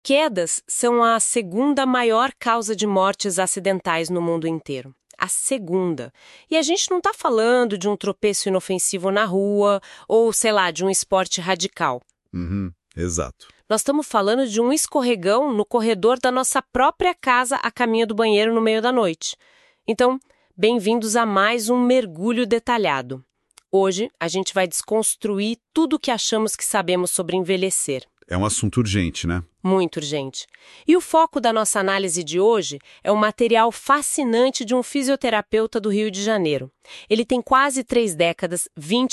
Quedas são a segunda maior causa de mortes acidentais no mundo inteiro. A segunda. E a gente não está falando de um tropeço inofensivo na rua ou, sei lá, de um esporte radical. Exato. Nós estamos falando de um escorregão no corredor da nossa própria casa a caminho do banheiro no meio da noite. Então, bem-vindos a mais um mergulho detalhado. Hoje, a gente vai desconstruir tudo o que achamos que sabemos sobre envelhecer. É um assunto urgente, né? Muito urgente. E o foco da nossa análise de hoje é o material fascinante de um fisioterapeuta do Rio de Janeiro. Ele tem quase 3 décadas,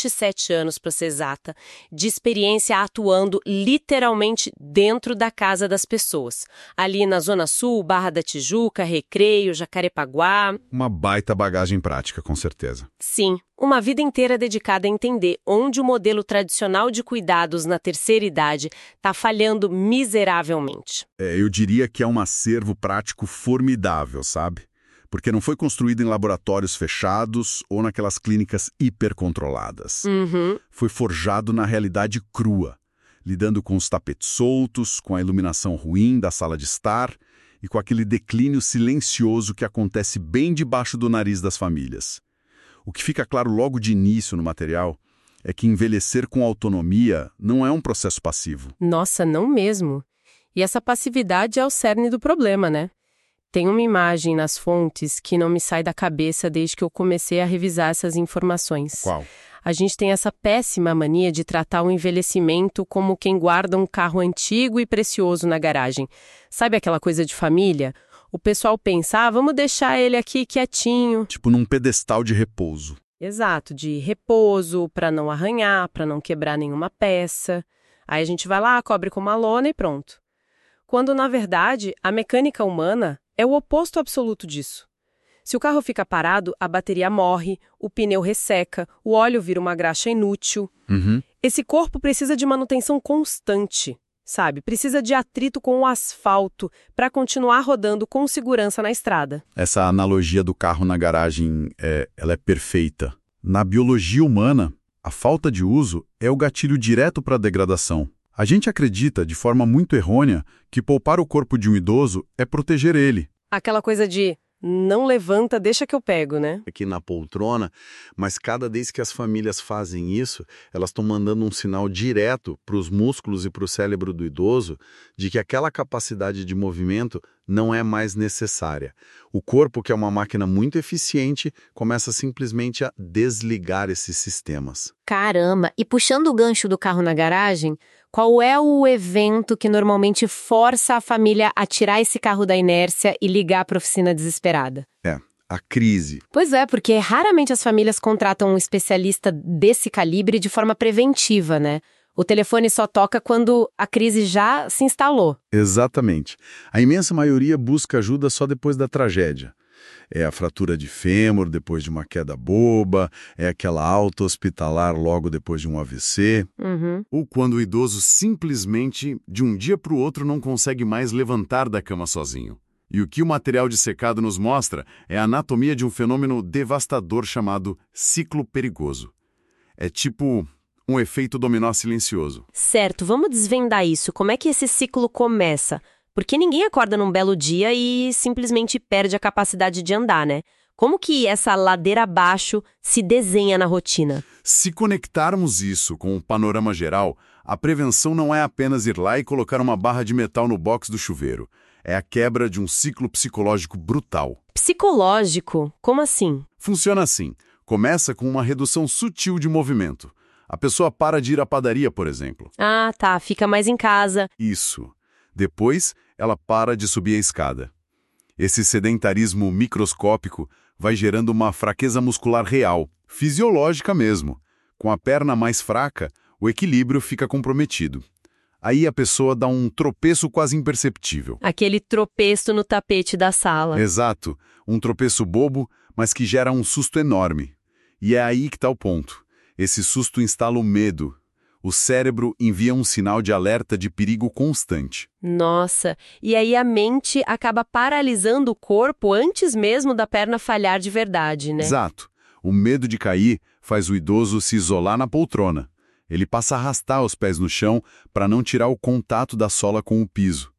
27 anos para ser exata, de experiência atuando literalmente dentro da casa das pessoas. Ali na Zona Sul, Barra da Tijuca, Recreio, Jacarepaguá. Uma baita bagagem prática, com certeza. Sim, uma vida inteira dedicada a entender onde o modelo tradicional de cuidados na terceira idade está falhando miseravelmente. Eu diria que é um acervo prático formidável, sabe? Porque não foi construído em laboratórios fechados ou naquelas clínicas hipercontroladas. Foi forjado na realidade crua, lidando com os tapetes soltos, com a iluminação ruim da sala de estar e com aquele declínio silencioso que acontece bem debaixo do nariz das famílias. O que fica claro logo de início no material é que envelhecer com autonomia não é um processo passivo. Nossa, não mesmo. E essa passividade é o cerne do problema, né? Tem uma imagem nas fontes que não me sai da cabeça desde que eu comecei a revisar essas informações. Qual? A gente tem essa péssima mania de tratar o envelhecimento como quem guarda um carro antigo e precioso na garagem. Sabe aquela coisa de família? O pessoal pensa, vamos deixar ele aqui quietinho. Tipo num pedestal de repouso. Exato, de repouso, para não arranhar, para não quebrar nenhuma peça. Aí a gente vai lá, cobre com uma lona e pronto. Quando, na verdade, a mecânica humana é o oposto absoluto disso. Se o carro fica parado, a bateria morre, o pneu resseca, o óleo vira uma graxa inútil. Esse corpo precisa de manutenção constante, sabe? Precisa de atrito com o asfalto para continuar rodando com segurança na estrada. Essa analogia do carro na garagem, ela é perfeita. Na biologia humana, a falta de uso é o gatilho direto para a degradação. A gente acredita, de forma muito errônea, que poupar o corpo de um idoso é proteger ele. Aquela coisa de não levanta, deixa que eu pego, né? Aqui na poltrona, mas cada vez que as famílias fazem isso, elas estão mandando um sinal direto para os músculos e para o cérebro do idoso de que aquela capacidade de movimento não é mais necessária. O corpo, que é uma máquina muito eficiente, começa simplesmente a desligar esses sistemas. Caramba! E puxando o gancho do carro na garagem, qual é o evento que normalmente força a família a tirar esse carro da inércia e ligar para a oficina desesperada? A crise. Pois é, porque raramente as famílias contratam um especialista desse calibre de forma preventiva, né? O telefone só toca quando a crise já se instalou. Exatamente. A imensa maioria busca ajuda só depois da tragédia. É a fratura de fêmur depois de uma queda boba, é aquela alta hospitalar logo depois de um AVC. Ou quando o idoso simplesmente, de um dia para o outro, não consegue mais levantar da cama sozinho. E o que o material dissecado nos mostra é a anatomia de um fenômeno devastador chamado ciclo perigoso. É tipo um efeito dominó silencioso. Certo, vamos desvendar isso. Como é que esse ciclo começa? Porque ninguém acorda num belo dia e simplesmente perde a capacidade de andar, né? Como que essa ladeira abaixo se desenha na rotina? Se conectarmos isso com o panorama geral, a prevenção não é apenas ir lá e colocar uma barra de metal no box do chuveiro. É a quebra de um ciclo psicológico brutal. Psicológico? Como assim? Funciona assim. Começa com uma redução sutil de movimento. A pessoa para de ir à padaria, por exemplo. Ah, tá. Fica mais em casa. Isso. Depois, ela para de subir a escada. Esse sedentarismo microscópico vai gerando uma fraqueza muscular real, fisiológica mesmo. Com a perna mais fraca, o equilíbrio fica comprometido. Aí a pessoa dá um tropeço quase imperceptível. Aquele tropeço no tapete da sala. Exato. Um tropeço bobo, mas que gera um susto enorme. E é aí que está o ponto. Esse susto instala o medo. O cérebro envia um sinal de alerta de perigo constante. Nossa, e aí a mente acaba paralisando o corpo antes mesmo da perna falhar de verdade, né? Exato. O medo de cair faz o idoso se isolar na poltrona. Ele passa a arrastar os pés no chão para não tirar o contato da sola com o piso.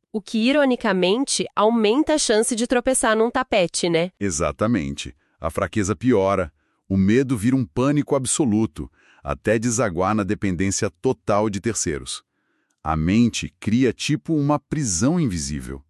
O que, ironicamente, aumenta a chance de tropeçar num tapete, né? Exatamente. A fraqueza piora. O medo vira um pânico absoluto, até desaguar na dependência total de terceiros. A mente cria tipo uma prisão invisível.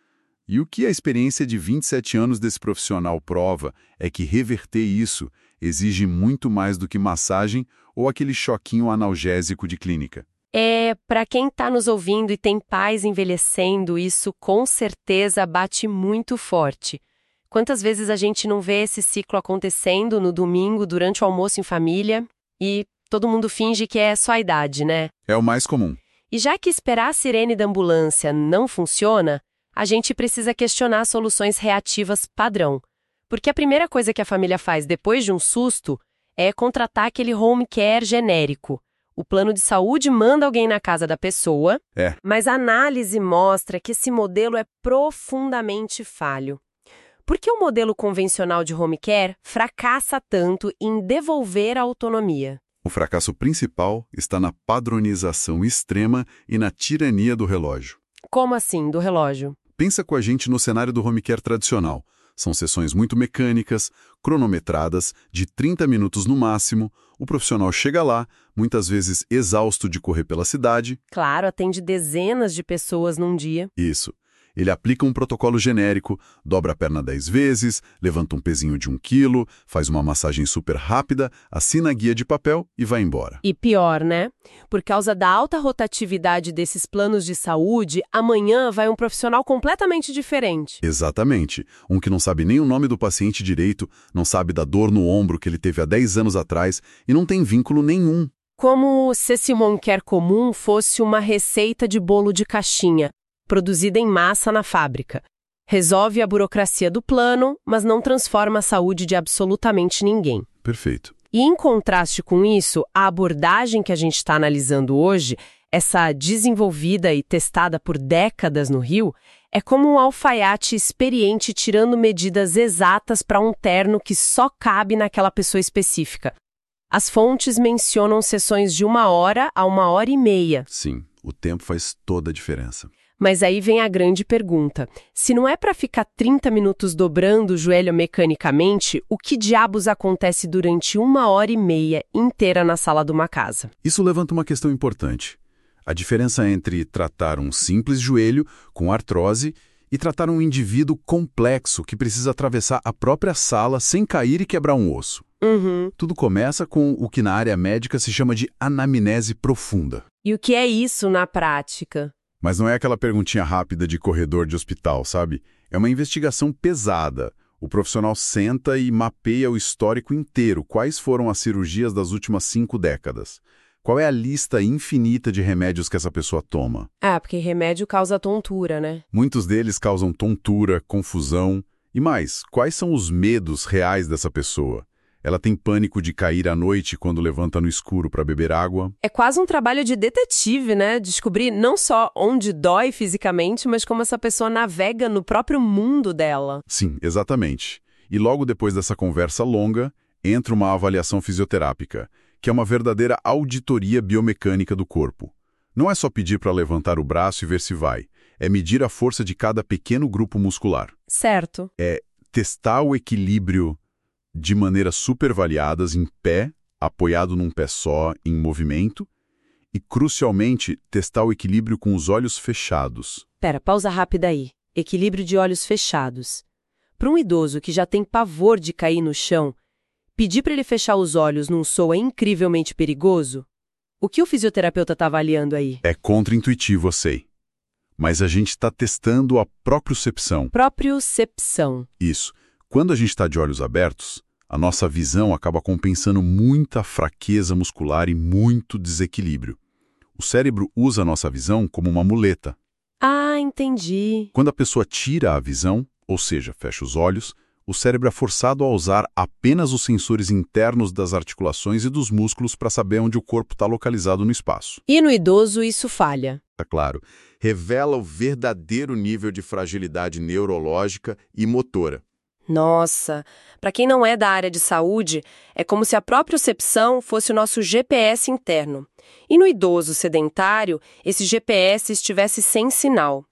E o que a experiência de 27 anos desse profissional prova é que reverter isso exige muito mais do que massagem ou aquele choquinho analgésico de clínica. Para quem está nos ouvindo e tem pais envelhecendo, isso com certeza bate muito forte. Quantas vezes a gente não vê esse ciclo acontecendo no domingo, durante o almoço em família, e todo mundo finge que é só a idade, né? É o mais comum. E já que esperar a sirene da ambulância não funciona, a gente precisa questionar soluções reativas padrão. Porque a primeira coisa que a família faz depois de um susto é contratar aquele home care genérico. O plano de saúde manda alguém na casa da pessoa, mas a análise mostra que esse modelo é profundamente falho. Por que o modelo convencional de home care fracassa tanto em devolver a autonomia? O fracasso principal está na padronização extrema e na tirania do relógio. Como assim, do relógio? Pensa com a gente no cenário do home care tradicional. São sessões muito mecânicas, cronometradas, de 30 minutos no máximo. O profissional chega lá, muitas vezes exausto de correr pela cidade. Claro, atende dezenas de pessoas num dia. Isso. Ele aplica um protocolo genérico, dobra a perna 10 vezes, levanta um pezinho de 1 quilo, faz uma massagem super rápida, assina a guia de papel e vai embora. E pior, né? Por causa da alta rotatividade desses planos de saúde, amanhã vai um profissional completamente diferente. Exatamente. Um que não sabe nem o nome do paciente direito, não sabe da dor no ombro que ele teve há 10 anos atrás e não tem vínculo nenhum. Como se esse home care comum fosse uma receita de bolo de caixinha, produzida em massa na fábrica. Resolve a burocracia do plano, mas não transforma a saúde de absolutamente ninguém. Perfeito. E em contraste com isso, a abordagem que a gente está analisando hoje, essa desenvolvida e testada por décadas no Rio, é como um alfaiate experiente tirando medidas exatas para um terno que só cabe naquela pessoa específica. As fontes mencionam sessões de 1 hora a 1h30. Sim, o tempo faz toda a diferença. Mas aí vem a grande pergunta. Se não é para ficar 30 minutos dobrando o joelho mecanicamente, o que diabos acontece durante 1h30 inteira na sala de uma casa? Isso levanta uma questão importante. A diferença entre tratar um simples joelho com artrose e tratar um indivíduo complexo que precisa atravessar a própria sala sem cair e quebrar um osso. Tudo começa com o que na área médica se chama de anamnese profunda. E o que é isso na prática? Mas não é aquela perguntinha rápida de corredor de hospital, sabe? É uma investigação pesada. O profissional senta e mapeia o histórico inteiro. Quais foram as cirurgias das últimas 5 décadas? Qual é a lista infinita de remédios que essa pessoa toma? Porque remédio causa tontura, né? Muitos deles causam tontura, confusão. E mais, quais são os medos reais dessa pessoa? Ela tem pânico de cair à noite quando levanta no escuro para beber água. É quase um trabalho de detetive, né? Descobrir não só onde dói fisicamente, mas como essa pessoa navega no próprio mundo dela. Sim, exatamente. E logo depois dessa conversa longa, entra uma avaliação fisioterápica, que é uma verdadeira auditoria biomecânica do corpo. Não é só pedir para levantar o braço e ver se vai. É medir a força de cada pequeno grupo muscular. Certo. É testar o equilíbrio de maneiras supervaliadas em pé, apoiado num pé só, em movimento, e, crucialmente, testar o equilíbrio com os olhos fechados. Pausa rápida aí. Equilíbrio de olhos fechados. Para um idoso que já tem pavor de cair no chão, pedir para ele fechar os olhos não soa incrivelmente perigoso? O que o fisioterapeuta está avaliando aí? É contraintuitivo, eu sei. Mas a gente está testando a propriocepção. Propriocepção. Isso. Quando a gente está de olhos abertos, a nossa visão acaba compensando muita fraqueza muscular e muito desequilíbrio. O cérebro usa a nossa visão como uma muleta. Entendi. Quando a pessoa tira a visão, ou seja, fecha os olhos, o cérebro é forçado a usar apenas os sensores internos das articulações e dos músculos para saber onde o corpo está localizado no espaço. E no idoso isso falha. Tá claro. Revela o verdadeiro nível de fragilidade neurológica e motora. Nossa, para quem não é da área de saúde, é como se a propriocepção fosse o nosso GPS interno. E no idoso sedentário, esse GPS estivesse sem sinal.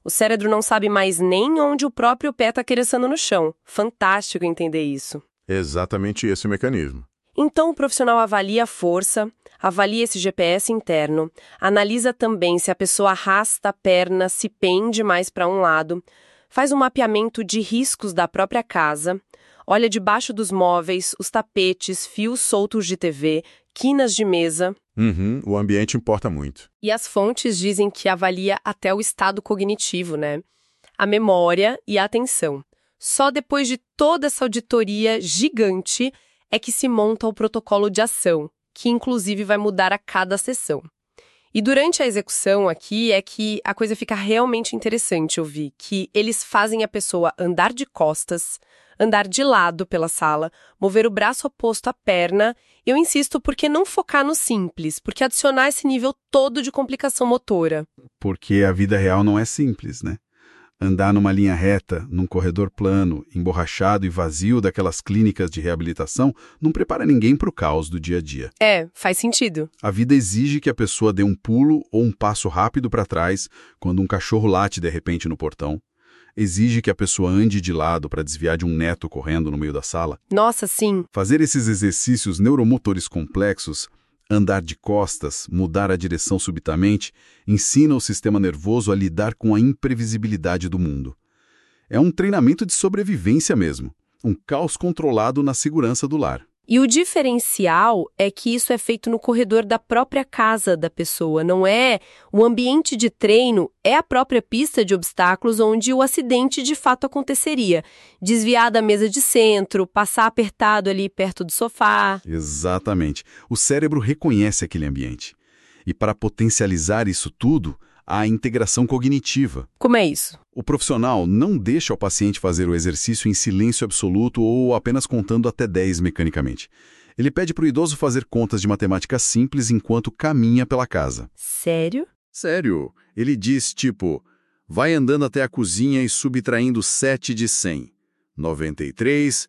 O cérebro não sabe mais nem onde o próprio pé está quereçando no chão. Fantástico entender isso. Exatamente esse o mecanismo. Então, o profissional avalia a força, avalia esse GPS interno, analisa também se a pessoa arrasta a perna, se pende mais para um lado, faz um mapeamento de riscos da própria casa, olha debaixo dos móveis, os tapetes, fios soltos de TV, quinas de mesa. O ambiente importa muito. E as fontes dizem que avalia até o estado cognitivo, né? A memória e a atenção. Só depois de toda essa auditoria gigante é que se monta o protocolo de ação, que inclusive vai mudar a cada sessão. E durante a execução aqui é que a coisa fica realmente interessante, eu vi, que eles fazem a pessoa andar de costas, andar de lado pela sala, mover o braço oposto à perna. Eu insisto, por que não focar no simples? Por que adicionar esse nível todo de complicação motora? Porque a vida real não é simples, né? Andar numa linha reta, num corredor plano, emborrachado e vazio daquelas clínicas de reabilitação não prepara ninguém para o caos do dia a dia. Faz sentido. A vida exige que a pessoa dê um pulo ou um passo rápido para trás quando um cachorro late de repente no portão. Exige que a pessoa ande de lado para desviar de um neto correndo no meio da sala. Nossa, sim. Fazer esses exercícios neuromotores complexos, andar de costas, mudar a direção subitamente, ensina o sistema nervoso a lidar com a imprevisibilidade do mundo. É um treinamento de sobrevivência mesmo, um caos controlado na segurança do lar. E o diferencial é que isso é feito no corredor da própria casa da pessoa, não é? O ambiente de treino é a própria pista de obstáculos onde o acidente de fato aconteceria. Desviar da mesa de centro, passar apertado ali perto do sofá. Exatamente. O cérebro reconhece aquele ambiente. E para potencializar isso tudo, há a integração cognitiva. Como é isso? O profissional não deixa o paciente fazer o exercício em silêncio absoluto ou apenas contando até 10 mecanicamente. Ele pede para o idoso fazer contas de matemática simples enquanto caminha pela casa. Sério? Sério. Ele diz, tipo, vai andando até a cozinha e subtraindo 7 de 100. 93,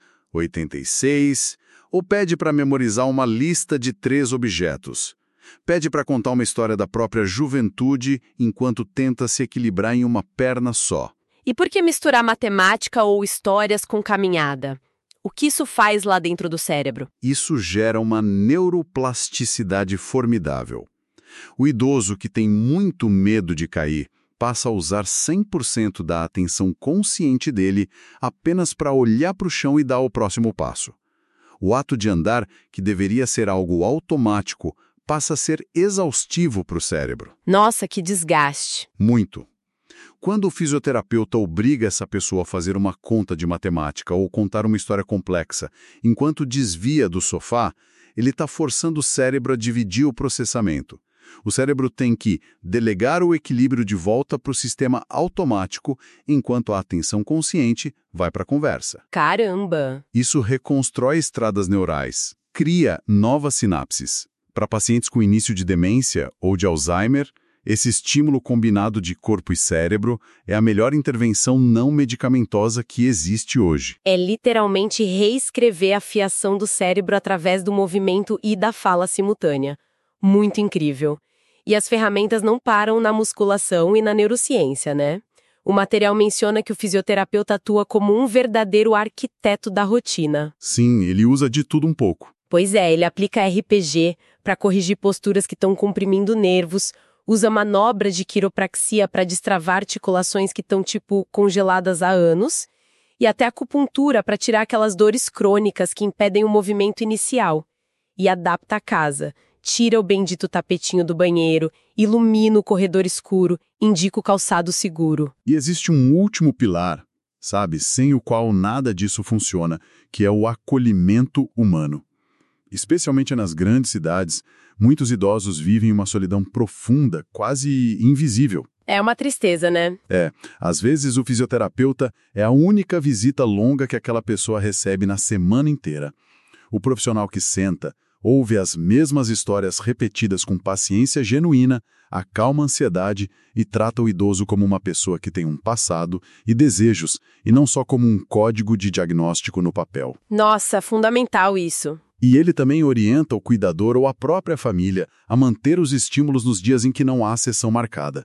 86... Ou pede para memorizar uma lista de 3 objetos. Pede para contar uma história da própria juventude enquanto tenta se equilibrar em uma perna só. E por que misturar matemática ou histórias com caminhada? O que isso faz lá dentro do cérebro? Isso gera uma neuroplasticidade formidável. O idoso que tem muito medo de cair passa a usar 100% da atenção consciente dele apenas para olhar para o chão e dar o próximo passo. O ato de andar, que deveria ser algo automático, passa a ser exaustivo para o cérebro. Nossa, que desgaste. Muito. Quando o fisioterapeuta obriga essa pessoa a fazer uma conta de matemática ou contar uma história complexa, enquanto desvia do sofá, ele está forçando o cérebro a dividir o processamento. O cérebro tem que delegar o equilíbrio de volta para o sistema automático, enquanto a atenção consciente vai para a conversa. Caramba! Isso reconstrói estradas neurais, cria novas sinapses. Para pacientes com início de demência ou de Alzheimer, esse estímulo combinado de corpo e cérebro é a melhor intervenção não medicamentosa que existe hoje. É literalmente reescrever a fiação do cérebro através do movimento e da fala simultânea. Muito incrível. E as ferramentas não param na musculação e na neurociência, né? O material menciona que o fisioterapeuta atua como um verdadeiro arquiteto da rotina. Sim, ele usa de tudo um pouco. Pois é, ele aplica RPG para corrigir posturas que estão comprimindo nervos, usa manobra de quiropraxia para destravar articulações que estão, congeladas há anos, e até acupuntura para tirar aquelas dores crônicas que impedem o movimento inicial. E adapta a casa. Tira o bendito tapetinho do banheiro, ilumina o corredor escuro, indica o calçado seguro. E existe um último pilar, sabe, sem o qual nada disso funciona, que é o acolhimento humano. Especialmente nas grandes cidades, muitos idosos vivem uma solidão profunda, quase invisível. É uma tristeza, né? Às vezes o fisioterapeuta é a única visita longa que aquela pessoa recebe na semana inteira. O profissional que senta, ouve as mesmas histórias repetidas com paciência genuína, acalma a ansiedade e trata o idoso como uma pessoa que tem um passado e desejos, e não só como um código de diagnóstico no papel. Nossa, fundamental isso. E ele também orienta o cuidador ou a própria família a manter os estímulos nos dias em que não há sessão marcada.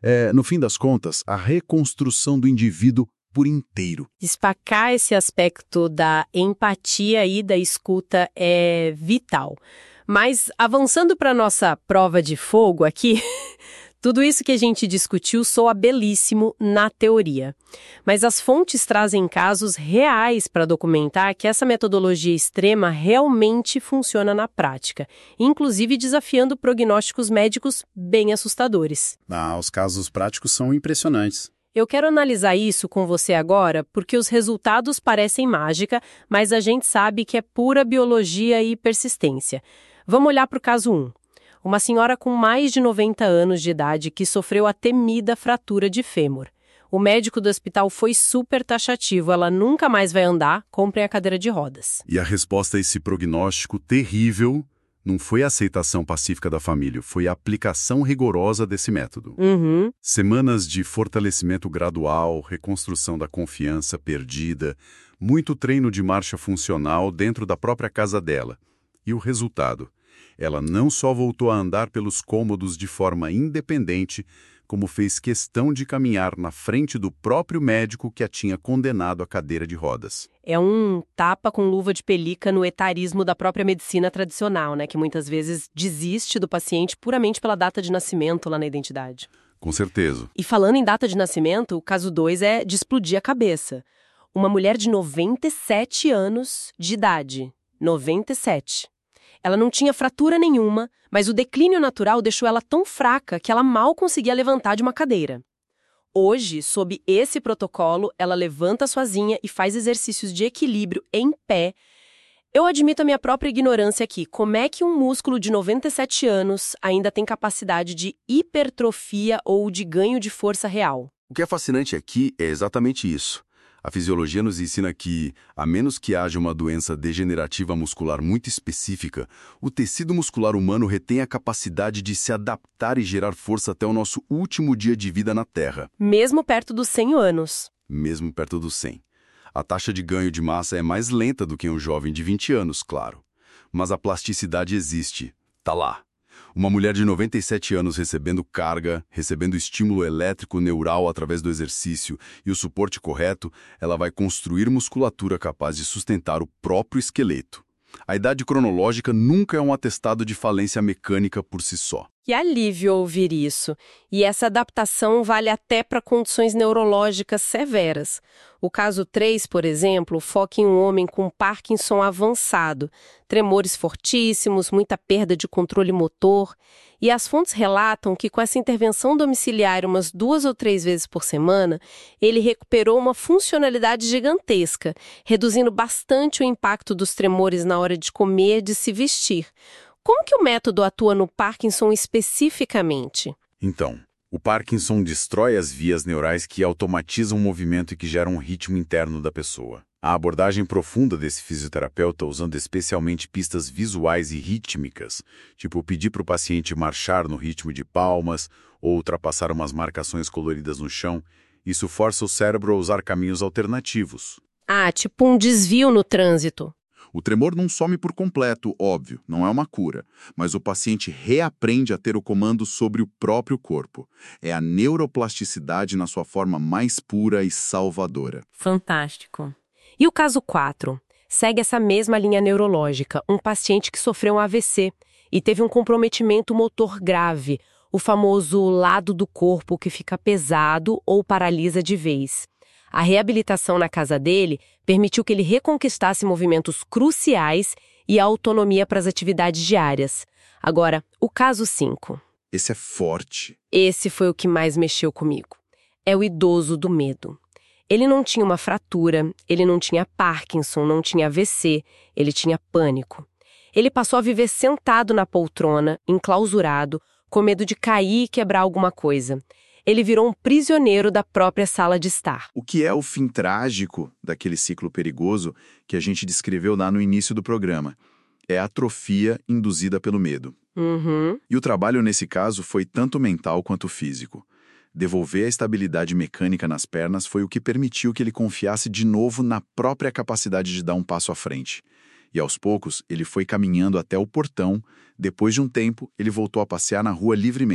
É, no fim das contas, a reconstrução do indivíduo por inteiro. Destacar esse aspecto da empatia e da escuta é vital. Mas avançando para a nossa prova de fogo aqui, tudo isso que a gente discutiu soa belíssimo na teoria. Mas as fontes trazem casos reais para documentar que essa metodologia extrema realmente funciona na prática, inclusive desafiando prognósticos médicos bem assustadores. Os casos práticos são impressionantes. Eu quero analisar isso com você agora porque os resultados parecem mágica, mas a gente sabe que é pura biologia e persistência. Vamos olhar para o caso 1. Uma senhora com mais de 90 anos de idade que sofreu a temida fratura de fêmur. O médico do hospital foi super taxativo, ela nunca mais vai andar, comprem a cadeira de rodas. E a resposta a esse prognóstico terrível não foi a aceitação pacífica da família, foi a aplicação rigorosa desse método. Semanas de fortalecimento gradual, reconstrução da confiança perdida, muito treino de marcha funcional dentro da própria casa dela. E o resultado? Ela não só voltou a andar pelos cômodos de forma independente, como fez questão de caminhar na frente do próprio médico que a tinha condenado à cadeira de rodas. É um tapa com luva de pelica no etarismo da própria medicina tradicional, né? Que muitas vezes desiste do paciente puramente pela data de nascimento lá na identidade. Com certeza. E falando em data de nascimento, o caso 2 é de explodir a cabeça. Uma mulher de 97 anos de idade. 97. Ela não tinha fratura nenhuma, mas o declínio natural deixou ela tão fraca que ela mal conseguia levantar de uma cadeira. Hoje, sob esse protocolo, ela levanta sozinha e faz exercícios de equilíbrio em pé. Eu admito a minha própria ignorância aqui. Como é que um músculo de 97 anos ainda tem capacidade de hipertrofia ou de ganho de força real? O que é fascinante aqui é exatamente isso. A fisiologia nos ensina que, a menos que haja uma doença degenerativa muscular muito específica, o tecido muscular humano retém a capacidade de se adaptar e gerar força até o nosso último dia de vida na Terra. Mesmo perto dos 100 anos. Mesmo perto dos 100. A taxa de ganho de massa é mais lenta do que em um jovem de 20 anos, claro. Mas a plasticidade existe. Tá lá. Uma mulher de 97 anos recebendo carga, recebendo estímulo elétrico neural através do exercício e o suporte correto, ela vai construir musculatura capaz de sustentar o próprio esqueleto. A idade cronológica nunca é um atestado de falência mecânica por si só. Que alívio ouvir isso. E essa adaptação vale até para condições neurológicas severas. O caso 3, por exemplo, foca em um homem com Parkinson avançado, tremores fortíssimos, muita perda de controle motor. E as fontes relatam que com essa intervenção domiciliar umas 2 ou 3 vezes por semana, ele recuperou uma funcionalidade gigantesca, reduzindo bastante o impacto dos tremores na hora de comer e de se vestir. Como que o método atua no Parkinson especificamente? Então, o Parkinson destrói as vias neurais que automatizam o movimento e que geram um ritmo interno da pessoa. A abordagem profunda desse fisioterapeuta, usando especialmente pistas visuais e rítmicas, tipo pedir para o paciente marchar no ritmo de palmas ou ultrapassar umas marcações coloridas no chão, isso força o cérebro a usar caminhos alternativos. Tipo um desvio no trânsito. O tremor não some por completo, óbvio, não é uma cura, mas o paciente reaprende a ter o comando sobre o próprio corpo. É a neuroplasticidade na sua forma mais pura e salvadora. Fantástico. E o caso 4? Segue essa mesma linha neurológica, um paciente que sofreu um AVC e teve um comprometimento motor grave, o famoso lado do corpo que fica pesado ou paralisa de vez. A reabilitação na casa dele permitiu que ele reconquistasse movimentos cruciais e a autonomia para as atividades diárias. Agora, o caso 5. Esse é forte. Esse foi o que mais mexeu comigo. É o idoso do medo. Ele não tinha uma fratura, ele não tinha Parkinson, não tinha AVC, ele tinha pânico. Ele passou a viver sentado na poltrona, enclausurado, com medo de cair e quebrar alguma coisa. Ele virou um prisioneiro da própria sala de estar. O que é o fim trágico daquele ciclo perigoso que a gente descreveu lá no início do programa? É a atrofia induzida pelo medo. E o trabalho nesse caso foi tanto mental quanto físico. Devolver a estabilidade mecânica nas pernas foi o que permitiu que ele confiasse de novo na própria capacidade de dar um passo à frente. E aos poucos, ele foi caminhando até o portão. Depois de um tempo, ele voltou a passear na rua livremente.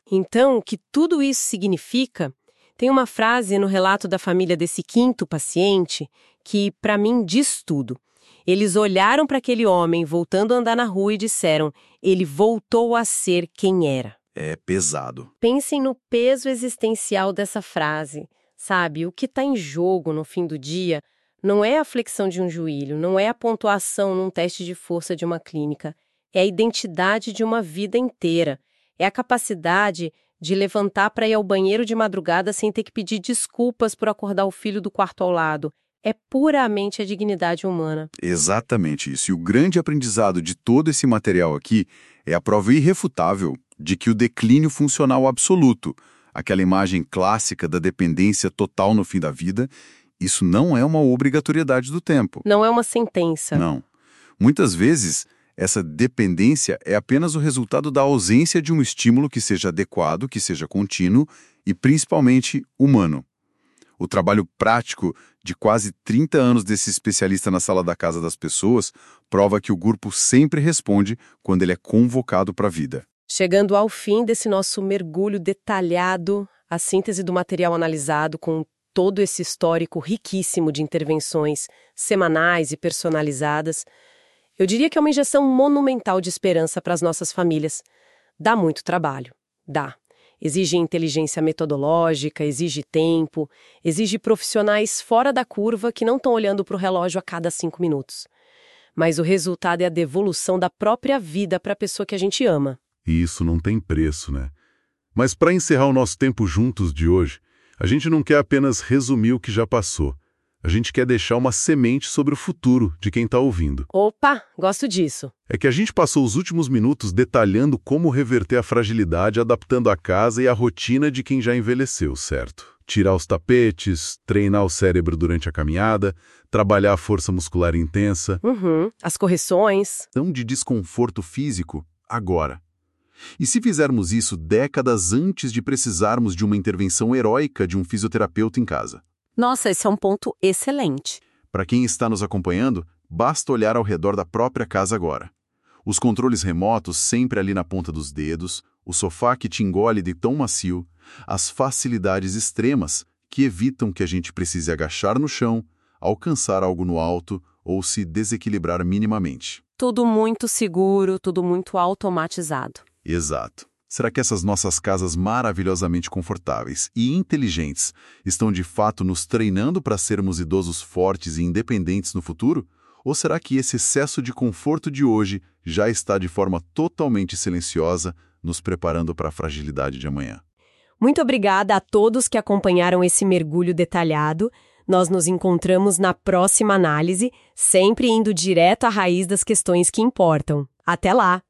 Então, o que tudo isso significa? Tem uma frase no relato da família desse quinto paciente que, para mim, diz tudo. Eles olharam para aquele homem voltando a andar na rua e disseram: ele voltou a ser quem era. É pesado. Pensem no peso existencial dessa frase. Sabe, o que está em jogo no fim do dia não é a flexão de um joelho, não é a pontuação num teste de força de uma clínica. É a identidade de uma vida inteira. É a capacidade de levantar para ir ao banheiro de madrugada sem ter que pedir desculpas por acordar o filho do quarto ao lado. É puramente a dignidade humana. Exatamente isso. E o grande aprendizado de todo esse material aqui é a prova irrefutável de que o declínio funcional absoluto, aquela imagem clássica da dependência total no fim da vida, isso não é uma obrigatoriedade do tempo. Não é uma sentença. Não. Muitas vezes, essa dependência é apenas o resultado da ausência de um estímulo que seja adequado, que seja contínuo e principalmente humano. O trabalho prático de quase 30 anos desse especialista na sala da casa das pessoas prova que o grupo sempre responde quando ele é convocado para a vida. Chegando ao fim desse nosso mergulho detalhado, a síntese do material analisado com todo esse histórico riquíssimo de intervenções semanais e personalizadas, eu diria que é uma injeção monumental de esperança para as nossas famílias. Dá muito trabalho, dá. Exige inteligência metodológica, exige tempo, exige profissionais fora da curva que não estão olhando para o relógio a cada 5 minutos. Mas o resultado é a devolução da própria vida para a pessoa que a gente ama. E isso não tem preço, né? Mas para encerrar o nosso tempo juntos de hoje, a gente não quer apenas resumir o que já passou. A gente quer deixar uma semente sobre o futuro de quem está ouvindo. Opa, gosto disso. É que a gente passou os últimos minutos detalhando como reverter a fragilidade, adaptando a casa e a rotina de quem já envelheceu, certo? Tirar os tapetes, treinar o cérebro durante a caminhada, trabalhar a força muscular intensa. As correções. Tão de desconforto físico, agora. E se fizermos isso décadas antes de precisarmos de uma intervenção heróica de um fisioterapeuta em casa? Nossa, esse é um ponto excelente. Para quem está nos acompanhando, basta olhar ao redor da própria casa agora. Os controles remotos sempre ali na ponta dos dedos, o sofá que te engole de tão macio, as facilidades extremas que evitam que a gente precise agachar no chão, alcançar algo no alto ou se desequilibrar minimamente. Tudo muito seguro, tudo muito automatizado. Exato. Será que essas nossas casas maravilhosamente confortáveis e inteligentes estão de fato nos treinando para sermos idosos fortes e independentes no futuro? Ou será que esse excesso de conforto de hoje já está de forma totalmente silenciosa nos preparando para a fragilidade de amanhã? Muito obrigada a todos que acompanharam esse mergulho detalhado. Nós nos encontramos na próxima análise, sempre indo direto à raiz das questões que importam. Até lá!